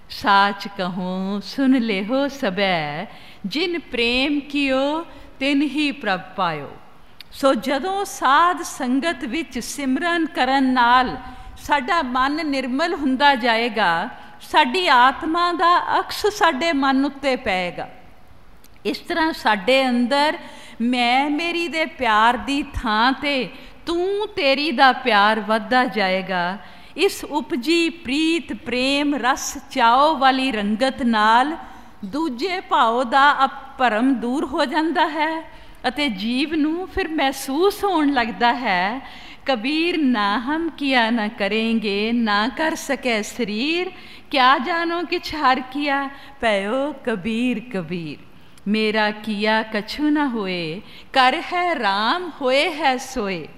ਸਾਚ ਕਹੂੰ ਸੁਨ ਲੇਹੋ ਸਬੈ, ਜਿਨ ਪ੍ਰੇਮ ਕੀਓ ਤਿਨ ਹੀ ਪ੍ਰਭ ਪਾਇਓ। ਸੋ ਜਦੋਂ ਸਾਧ ਸੰਗਤ ਵਿੱਚ ਸਿਮਰਨ ਕਰਨ ਨਾਲ ਸਾਡਾ ਮਨ ਨਿਰਮਲ ਹੁੰਦਾ ਜਾਏਗਾ, ਸਾਡੀ ਆਤਮਾ ਦਾ ਅਕਸ ਸਾਡੇ ਮਨ ਉੱਤੇ ਪਏਗਾ। ਇਸ ਤਰ੍ਹਾਂ ਸਾਡੇ ਅੰਦਰ ਮੈਂ ਮੇਰੀ ਦੇ ਪਿਆਰ ਦੀ ਥਾਂ 'ਤੇ ਤੂੰ ਤੇਰੀ ਦਾ ਪਿਆਰ ਵੱਧਦਾ ਜਾਏਗਾ। ਇਸ ਉਪਜੀ ਪ੍ਰੀਤ, ਪ੍ਰੇਮ, ਰਸ, ਚਾਓ ਵਾਲੀ ਰੰਗਤ ਨਾਲ ਦੂਜੇ ਭਾਵ ਦਾ ਭਰਮ ਦੂਰ ਹੋ ਜਾਂਦਾ ਹੈ ਅਤੇ ਜੀਵ ਨੂੰ ਫਿਰ ਮਹਿਸੂਸ ਹੋਣ ਲੱਗਦਾ ਹੈ, ਕਬੀਰ ਨਾ ਹਮ ਕੀਆ ਨਾ ਕਰੇਂਗੇ, ਨਾ ਕਰ ਸਕੇ ਸਰੀਰ, ਕਿਆ ਜਾਨੋ ਕਿਛ ਹਰ ਕੀਆ, ਪਇਓ ਕਬੀਰ ਕਬੀਰ। ਮੇਰਾ ਕੀਆ ਕਛੂ ਨਾ ਹੋਏ, ਕਰ ਹੈ ਰਾਮ ਹੋਏ ਹੈ ਸੋਏ।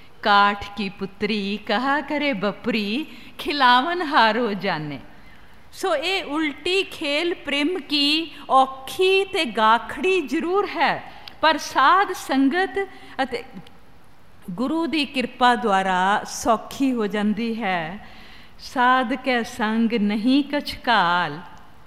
ਕਾਠ ਕੀ ਪੁੱਤਰੀ ਕਹਾ ਕਰੇ ਬਪਰੀ, ਖਿਲਾਵਨ ਹਾਰੋ ਜਾਣੇ। ਸੋ ਇਹ ਉਲਟੀ ਖੇਲ ਪ੍ਰਿੰਮ ਕੀ ਔਖੀ ਤੇ ਗਾਖੜੀ ਜ਼ਰੂਰ ਹੈ, ਪਰ ਸਾਧ ਸੰਗਤ ਅਤੇ ਗੁਰੂ ਦੀ ਕਿਰਪਾ ਦੁਆਰਾ ਸੌਖੀ ਹੋ ਜਾਂਦੀ ਹੈ। ਸਾਧ ਕੈ ਸੰਗ ਨਹੀਂ ਕਛ ਕਾਲ,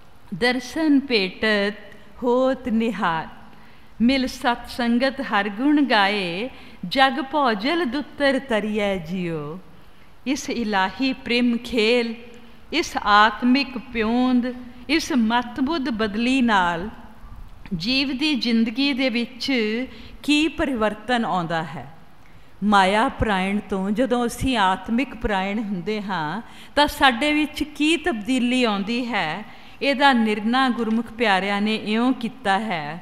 ਦਰਸ਼ਨ ਭੇਟਤ ਹੋਤ ਨਿਹਾਲ। ਮਿਲ ਸਤ ਸੰਗਤ ਹਰ ਗੁਣ ਗਾਏ, ਜਗ ਭੌਜਲ ਦੁੱਤਰ ਤਰੀਐ ਜਿਉ। ਇਸ ਇਲਾਹੀ ਪ੍ਰੇਮ ਖੇਲ, ਇਸ ਆਤਮਿਕ ਪਿਉਂਦ, ਇਸ ਮਤ ਬੁੱਧ ਬਦਲੀ ਨਾਲ ਜੀਵ ਦੀ ਜ਼ਿੰਦਗੀ ਦੇ ਵਿੱਚ ਕੀ ਪਰਿਵਰਤਨ ਆਉਂਦਾ ਹੈ। ਮਾਇਆ ਪ੍ਰਾਇਣ ਤੋਂ ਜਦੋਂ ਅਸੀਂ ਆਤਮਿਕ ਪ੍ਰਾਇਣ ਹੁੰਦੇ ਹਾਂ ਤਾਂ ਸਾਡੇ ਵਿੱਚ ਕੀ ਤਬਦੀਲੀ ਆਉਂਦੀ ਹੈ, ਇਹਦਾ ਨਿਰਣਾ ਗੁਰਮੁਖ ਪਿਆਰਿਆਂ ਨੇ ਇਉਂ ਕੀਤਾ ਹੈ।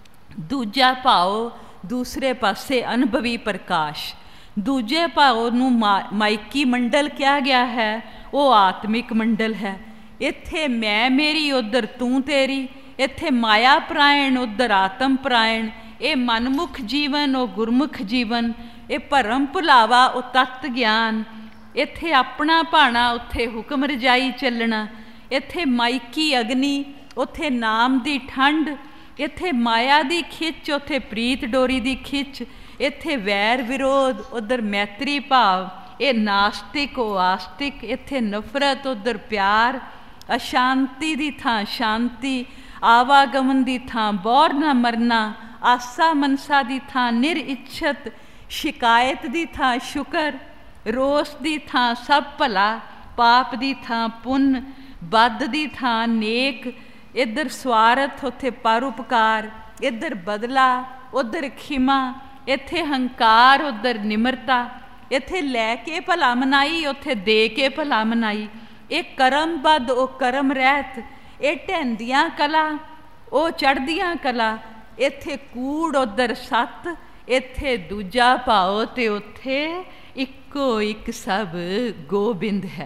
ਦੂਜਾ ਭਾਵ ਦੂਸਰੇ ਪਾਸੇ ਅਨੁਭਵੀ ਪ੍ਰਕਾਸ਼, ਦੂਜੇ ਭਾਵ ਨੂੰ ਮਾਇਕੀ ਮੰਡਲ ਕਿਹਾ ਗਿਆ ਹੈ, ਉਹ ਆਤਮਿਕ ਮੰਡਲ ਹੈ। ਇੱਥੇ ਮੈਂ ਮੇਰੀ, ਉੱਧਰ ਤੂੰ ਤੇਰੀ, ਇੱਥੇ ਮਾਇਆ ਪ੍ਰਾਇਣ, ਉੱਧਰ ਆਤਮ ਪ੍ਰਾਇਣ। ਇਹ ਮਨਮੁਖ ਜੀਵਨ, ਉਹ ਗੁਰਮੁਖ ਜੀਵਨ। ਇਹ ਭਰਮ ਭੁਲਾਵਾ, ਉਹ ਤਤ ਗਿਆਨ। ਇੱਥੇ ਆਪਣਾ ਭਾਣਾ, ਉੱਥੇ ਹੁਕਮ ਰਜਾਈ ਚੱਲਣਾ। ਇੱਥੇ ਮਾਇਕੀ ਅਗਨੀ, ਉੱਥੇ ਨਾਮ ਦੀ ਠੰਡ, ਇੱਥੇ ਮਾਇਆ ਦੀ ਖਿੱਚ, ਉੱਥੇ ਪ੍ਰੀਤ ਡੋਰੀ ਦੀ ਖਿੱਚ, ਇੱਥੇ ਵੈਰ ਵਿਰੋਧ, ਉੱਧਰ ਮੈਤਰੀ ਭਾਵ, ਇਹ ਨਾਸਤਿਕ ਉਹ ਆਸਤਿਕ, ਇੱਥੇ ਨਫ਼ਰਤ ਉੱਧਰ ਪਿਆਰ, ਅਸ਼ਾਂਤੀ ਦੀ ਥਾਂ ਸ਼ਾਂਤੀ, ਆਵਾਗਮਨ ਦੀ ਥਾਂ ਬੌਰ ਨਾ ਮਰਨਾ, ਆਸਾ ਮਨਸਾ ਦੀ ਥਾਂ ਨਿਰਇੱਛਤ, ਸ਼ਿਕਾਇਤ ਦੀ ਥਾਂ ਸ਼ੁਕਰ, ਰੋਸ ਦੀ ਥਾਂ ਸਭ ਭਲਾ, ਪਾਪ ਦੀ ਥਾਂ ਪੁੰਨ, ਬਦ ਦੀ ਥਾਂ ਨੇਕ, ਇੱਧਰ ਸਵਾਰਥ ਉੱਥੇ ਪਰਉਪਕਾਰ, ਇੱਧਰ ਬਦਲਾ ਉੱਧਰ ਖਿਮਾ, ਇੱਥੇ ਹੰਕਾਰ ਉੱਧਰ ਨਿਮਰਤਾ, ਇੱਥੇ ਲੈ ਕੇ ਭਲਾ ਮਨਾਈ ਉੱਥੇ ਦੇ ਕੇ ਭਲਾ ਮਨਾਈ, ਇਹ ਕਰਮਬੱਧ ਉਹ ਕਰਮ ਰਹਿਤ, ਇਹ ਢਹਿੰਦੀਆਂ ਕਲਾ ਉਹ ਚੜ੍ਹਦੀਆਂ ਕਲਾ, ਇੱਥੇ ਕੂੜ ਉੱਧਰ ਸੱਤ, ਇੱਥੇ ਦੂਜਾ ਭਾਓ ਤੇ ਉੱਥੇ ਇੱਕੋ ਇੱਕ ਸਭ ਗੋਬਿੰਦ ਹੈ।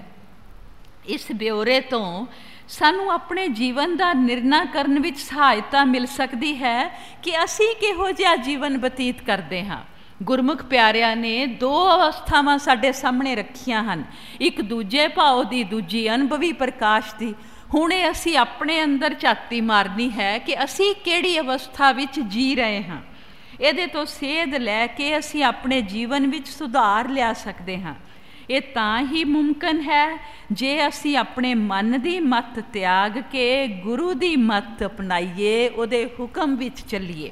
ਇਸ ਬਿਓਰੇ ਤੋਂ ਸਾਨੂੰ ਆਪਣੇ ਜੀਵਨ ਦਾ ਨਿਰਣਾ ਕਰਨ ਵਿੱਚ ਸਹਾਇਤਾ ਮਿਲ ਸਕਦੀ ਹੈ ਕਿ ਅਸੀਂ ਕਿਹੋ ਜਿਹਾ ਜੀਵਨ ਬਤੀਤ ਕਰਦੇ ਹਾਂ। ਗੁਰਮੁਖ ਪਿਆਰਿਆਂ ਨੇ ਦੋ ਅਵਸਥਾਵਾਂ ਸਾਡੇ ਸਾਹਮਣੇ ਰੱਖੀਆਂ ਹਨ, ਇੱਕ ਦੂਜੇ ਭਾਵ ਦੀ, ਦੂਜੀ ਅਨੁਭਵੀ ਪ੍ਰਕਾਸ਼ ਦੀ। ਹੁਣ ਇਹ ਅਸੀਂ ਆਪਣੇ ਅੰਦਰ ਝਾਤੀ ਮਾਰਨੀ ਹੈ ਕਿ ਅਸੀਂ ਕਿਹੜੀ ਅਵਸਥਾ ਵਿੱਚ ਜੀ ਰਹੇ ਹਾਂ। ਇਹਦੇ ਤੋਂ ਸੇਧ ਲੈ ਕੇ ਅਸੀਂ ਆਪਣੇ ਜੀਵਨ ਵਿੱਚ ਸੁਧਾਰ ਲਿਆ ਸਕਦੇ ਹਾਂ। ਇਹ ਤਾਂ ਹੀ ਮੁਮਕਿਨ ਹੈ ਜੇ ਅਸੀਂ ਆਪਣੇ ਮਨ ਦੀ ਮੱਤ ਤਿਆਗ ਕੇ ਗੁਰੂ ਦੀ ਮੱਤ ਅਪਣਾਈਏ, ਉਹਦੇ ਹੁਕਮ ਵਿੱਚ ਚੱਲੀਏ।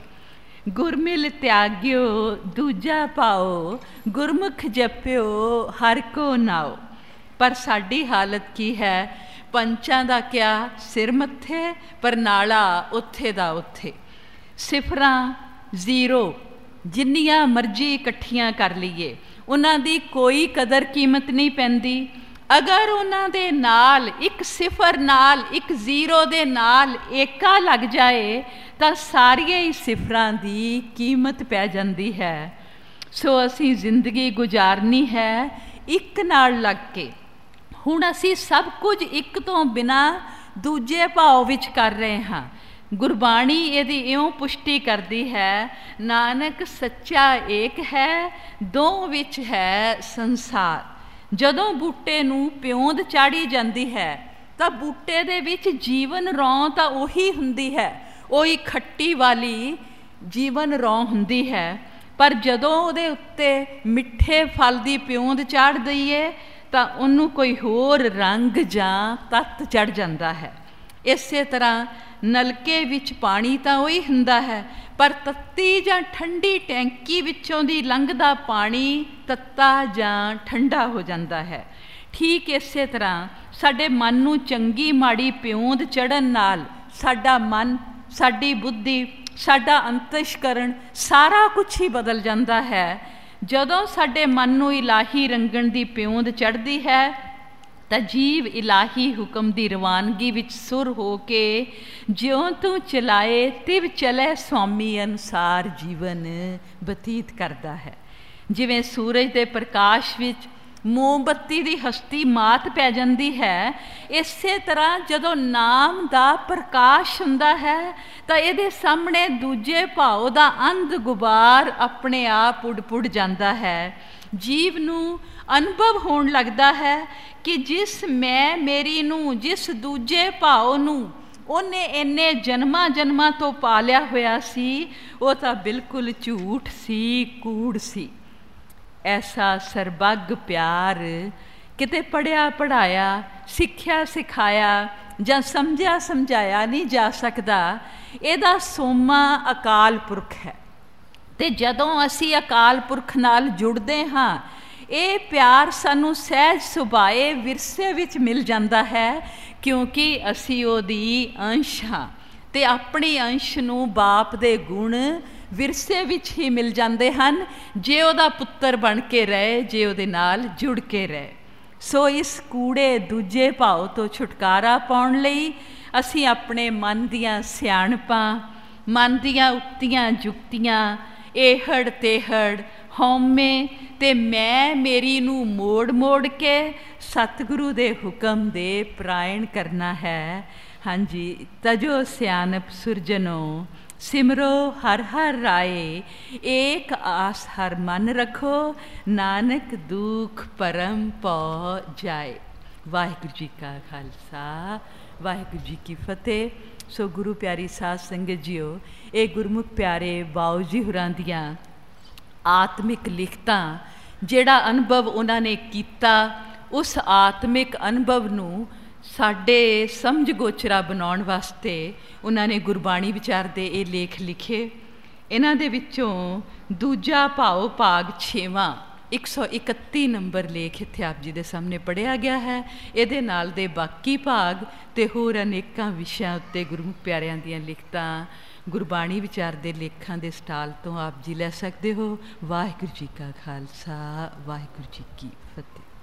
ਗੁਰਮਿਲ ਤਿਆਗਿਓ ਦੂਜਾ ਪਾਓ, ਗੁਰਮੁਖ ਜਪਿਓ ਹਰ ਕੋ ਨਾਓ। ਪਰ ਸਾਡੀ ਹਾਲਤ ਕੀ ਹੈ? ਪੰਚਾਂ ਦਾ ਕਿਆ ਸਿਰ ਮੱਥੇ, ਪਰ ਨਾਲਾ ਉੱਥੇ ਦਾ ਉੱਥੇ। ਸਿਫਰਾਂ ਜ਼ੀਰੋ, ਜਿੰਨੀਆਂ ਮਰਜ਼ੀ ਇਕੱਠੀਆਂ ਕਰ ਲਈਏ ਉਹਨਾਂ ਦੀ ਕੋਈ ਕਦਰ ਕੀਮਤ ਨਹੀਂ ਪੈਂਦੀ। ਅਗਰ ਉਹਨਾਂ ਦੇ ਨਾਲ ਇੱਕ ਸਿਫਰ ਨਾਲ, ਇੱਕ ਜ਼ੀਰੋ ਦੇ ਨਾਲ ਏਕਾ ਲੱਗ ਜਾਏ ਤਾਂ ਸਾਰੀਆਂ ਹੀ ਸਿਫਰਾਂ ਦੀ ਕੀਮਤ ਪੈ ਜਾਂਦੀ ਹੈ। ਸੋ ਅਸੀਂ ਜ਼ਿੰਦਗੀ ਗੁਜ਼ਾਰਨੀ ਹੈ ਇੱਕ ਨਾਲ ਲੱਗ ਕੇ। ਹੁਣ ਅਸੀਂ ਸਭ ਕੁਝ ਇੱਕ ਤੋਂ ਬਿਨਾਂ ਦੂਜੇ ਭਾਵ ਵਿੱਚ ਕਰ ਰਹੇ ਹਾਂ। ਗੁਰਬਾਣੀ ਇਹਦੀ ਇਉਂ ਪੁਸ਼ਟੀ ਕਰਦੀ ਹੈ, ਨਾਨਕ ਸੱਚਾ ਏਕ ਹੈ, ਦੋ ਵਿੱਚ ਹੈ ਸੰਸਾਰ। ਜਦੋਂ ਬੂਟੇ ਨੂੰ ਪਿਉਂਦ ਚਾੜੀ ਜਾਂਦੀ ਹੈ ਤਾਂ ਬੂਟੇ ਦੇ ਵਿੱਚ ਜੀਵਨ ਰੌਂ ਤਾਂ ਉਹੀ ਹੁੰਦੀ ਹੈ, ਉਹੀ ਖੱਟੀ ਵਾਲੀ ਜੀਵਨ ਰੌਂ ਹੁੰਦੀ ਹੈ। ਪਰ ਜਦੋਂ ਉਹਦੇ ਉੱਤੇ ਮਿੱਠੇ ਫਲ ਦੀ ਪਿਉਂਦ ਚਾੜ ਦਈਏ ਤਾਂ ਉਹਨੂੰ ਕੋਈ ਹੋਰ ਰੰਗ ਜਾਂ ਤੱਤ ਚੜ੍ਹ ਜਾਂਦਾ ਹੈ। ਇਸੇ ਤਰ੍ਹਾਂ ਨਲਕੇ ਵਿੱਚ ਪਾਣੀ ਤਾਂ ਉਹੀ ਹੁੰਦਾ ਹੈ, ਪਰ ਤੱਤੀ ਜਾਂ ਠੰਡੀ ਟੈਂਕੀ ਵਿੱਚੋਂ ਦੀ ਲੰਘਦਾ ਪਾਣੀ ਤੱਤਾ ਜਾਂ ਠੰਡਾ ਹੋ ਜਾਂਦਾ ਹੈ। ਠੀਕ ਇਸੇ ਤਰ੍ਹਾਂ ਸਾਡੇ ਮਨ ਨੂੰ ਚੰਗੀ ਮਾੜੀ ਪਿਉਂਦ ਚੜ੍ਹਨ ਨਾਲ ਸਾਡਾ ਮਨ, ਸਾਡੀ ਬੁੱਧੀ, ਸਾਡਾ ਅੰਤਸ਼ਕਰਨ ਸਾਰਾ ਕੁਛ ਹੀ ਬਦਲ ਜਾਂਦਾ ਹੈ। ਜਦੋਂ ਸਾਡੇ ਮਨ ਨੂੰ ਇਲਾਹੀ ਰੰਗਣ ਦੀ ਪਿਉਂਦ ਚੜ੍ਹਦੀ ਹੈ ਤਾਂ ਜੀਵ ਇਲਾਹੀ ਹੁਕਮ ਦੀ ਰਵਾਨਗੀ ਵਿੱਚ ਸੁਰ ਹੋ ਕੇ ਜਿਉਂ ਤੂੰ ਚਲਾਏ ਤਿਵ ਚਲੇ ਸੁਆਮੀ ਅਨੁਸਾਰ ਜੀਵਨ ਬਤੀਤ ਕਰਦਾ ਹੈ। ਜਿਵੇਂ ਸੂਰਜ ਦੇ ਪ੍ਰਕਾਸ਼ ਵਿੱਚ ਮੋਮਬੱਤੀ ਦੀ ਹਸਤੀ ਮਾਤ ਪੈ ਜਾਂਦੀ ਹੈ, ਇਸੇ ਤਰ੍ਹਾਂ ਜਦੋਂ ਨਾਮ ਦਾ ਪ੍ਰਕਾਸ਼ ਹੁੰਦਾ ਹੈ ਤਾਂ ਇਹਦੇ ਸਾਹਮਣੇ ਦੂਜੇ ਭਾਵ ਦਾ ਅੰਧ ਗੁਬਾਰ ਆਪਣੇ ਆਪ ਉੱਡ ਜਾਂਦਾ ਹੈ। ਜੀਵ ਨੂੰ ਅਨੁਭਵ ਹੋਣ ਲੱਗਦਾ ਹੈ ਕਿ ਜਿਸ ਮੈਂ ਮੇਰੀ ਨੂੰ, ਜਿਸ ਦੂਜੇ ਭਾਵ ਨੂੰ ਉਹਨੇ ਇੰਨੇ ਜਨਮਾਂ ਤੋਂ ਪਾਲਿਆ ਹੋਇਆ ਸੀ, ਉਹ ਤਾਂ ਬਿਲਕੁਲ ਝੂਠ ਸੀ, ਕੂੜ ਸੀ। ਐਸਾ ਸਰਬੱਗ ਪਿਆਰ ਕਿਤੇ ਪੜ੍ਹਿਆ ਪੜ੍ਹਾਇਆ, ਸਿੱਖਿਆ ਸਿਖਾਇਆ ਜਾਂ ਸਮਝਿਆ ਸਮਝਾਇਆ ਨਹੀਂ ਜਾ ਸਕਦਾ। ਇਹਦਾ ਸੋਮਾ ਅਕਾਲ ਪੁਰਖ ਹੈ। ਤੇ ਜਦੋਂ ਅਸੀਂ ਅਕਾਲ ਪੁਰਖ ਨਾਲ ਜੁੜਦੇ ਹਾਂ, ਇਹ ਪਿਆਰ ਸਾਨੂੰ ਸਹਿਜ ਸੁਭਾਏ ਵਿਰਸੇ ਵਿੱਚ ਮਿਲ ਜਾਂਦਾ ਹੈ, ਕਿਉਂਕਿ ਅਸੀਂ ਉਹਦੀ ਅੰਸ਼ ਹਾਂ ਤੇ ਆਪਣੀ ਅੰਸ਼ ਨੂੰ ਬਾਪ ਦੇ ਗੁਣ ਵਿਰਸੇ ਵਿੱਚ ਹੀ ਮਿਲ ਜਾਂਦੇ ਹਨ, ਜੇ ਉਹਦਾ ਪੁੱਤਰ ਬਣ ਕੇ ਰਹੇ, ਜੇ ਉਹਦੇ ਨਾਲ ਜੁੜ ਕੇ ਰਹੇ। ਸੋ ਇਸ ਕੂੜੇ ਦੂਜੇ ਭਾਵ ਤੋਂ ਛੁਟਕਾਰਾ ਪਾਉਣ ਲਈ ਅਸੀਂ ਆਪਣੇ ਮਨ ਦੀਆਂ ਸਿਆਣਪਾਂ, ਮਨ ਦੀਆਂ ਉਕਤੀਆਂ ਜੁਗਤੀਆਂ, ਇਹੜ ਤੇਹੜ, ਹਉਮੈ ਤੇ ਮੈਂ ਮੇਰੀ ਨੂੰ ਮੋੜ ਕੇ ਸਤਿਗੁਰੂ ਦੇ ਹੁਕਮ ਦੇ ਪ੍ਰਾਇਣ ਕਰਨਾ ਹੈ। ਹਾਂਜੀ, ਤਜੋ ਸਿਆਣਪ ਸੁਰਜਨੋ, ਸਿਮਰੋ ਹਰ ਹਰ ਰਾਏ, ਏਕ ਆਸ ਹਰ ਮਨ ਰੱਖੋ, ਨਾਨਕ ਦੁਖ ਪਰਮ ਪਉ ਜਾਏ। ਵਾਹਿਗੁਰੂ ਜੀ ਕਾ ਖਾਲਸਾ, ਵਾਹਿਗੁਰੂ ਜੀ ਕੀ ਫਤਿਹ। ਸੋ ਗੁਰੂ ਪਿਆਰੀ ਸਾਧ ਸੰਗਤ ਜੀਓ, ਇਹ ਗੁਰਮੁਖ ਪਿਆਰੇ ਬਾਊ ਜੀ ਹੋਰਾਂ ਦੀਆਂ ਆਤਮਿਕ ਲਿਖਤਾਂ, ਜਿਹੜਾ ਅਨੁਭਵ ਉਹਨਾਂ ਨੇ ਕੀਤਾ, ਉਸ ਆਤਮਿਕ ਅਨੁਭਵ ਨੂੰ ਸਾਡੇ ਸਮਝ ਗੋਚਰਾ ਬਣਾਉਣ ਵਾਸਤੇ ਉਹਨਾਂ ਨੇ ਗੁਰਬਾਣੀ ਵਿਚਾਰ ਦੇ ਇਹ ਲੇਖ ਲਿਖੇ। ਇਹਨਾਂ ਦੇ ਵਿੱਚੋਂ ਦੂਜਾ ਭਾਵ ਭਾਗ 6ਵਾਂ 131 ਨੰਬਰ ਲੇਖ ਇੱਥੇ ਆਪ ਜੀ ਦੇ ਸਾਹਮਣੇ ਪੜ੍ਹਿਆ ਗਿਆ ਹੈ। ਇਹਦੇ ਨਾਲ ਦੇ ਬਾਕੀ ਭਾਗ ਅਤੇ ਹੋਰ ਅਨੇਕਾਂ ਵਿਸ਼ਿਆਂ ਉੱਤੇ ਗੁਰਮੁਖ ਪਿਆਰਿਆਂ ਦੀਆਂ ਲਿਖਤਾਂ ਗੁਰਬਾਣੀ ਵਿਚਾਰ ਦੇ ਲੇਖਾਂ ਦੇ ਸਟਾਲ ਤੋਂ ਆਪ ਜੀ ਲੈ ਸਕਦੇ ਹੋ। ਵਾਹਿਗੁਰੂ ਜੀ ਕਾ ਖਾਲਸਾ, ਵਾਹਿਗੁਰੂ ਜੀ ਕੀ ਫਤਿਹ।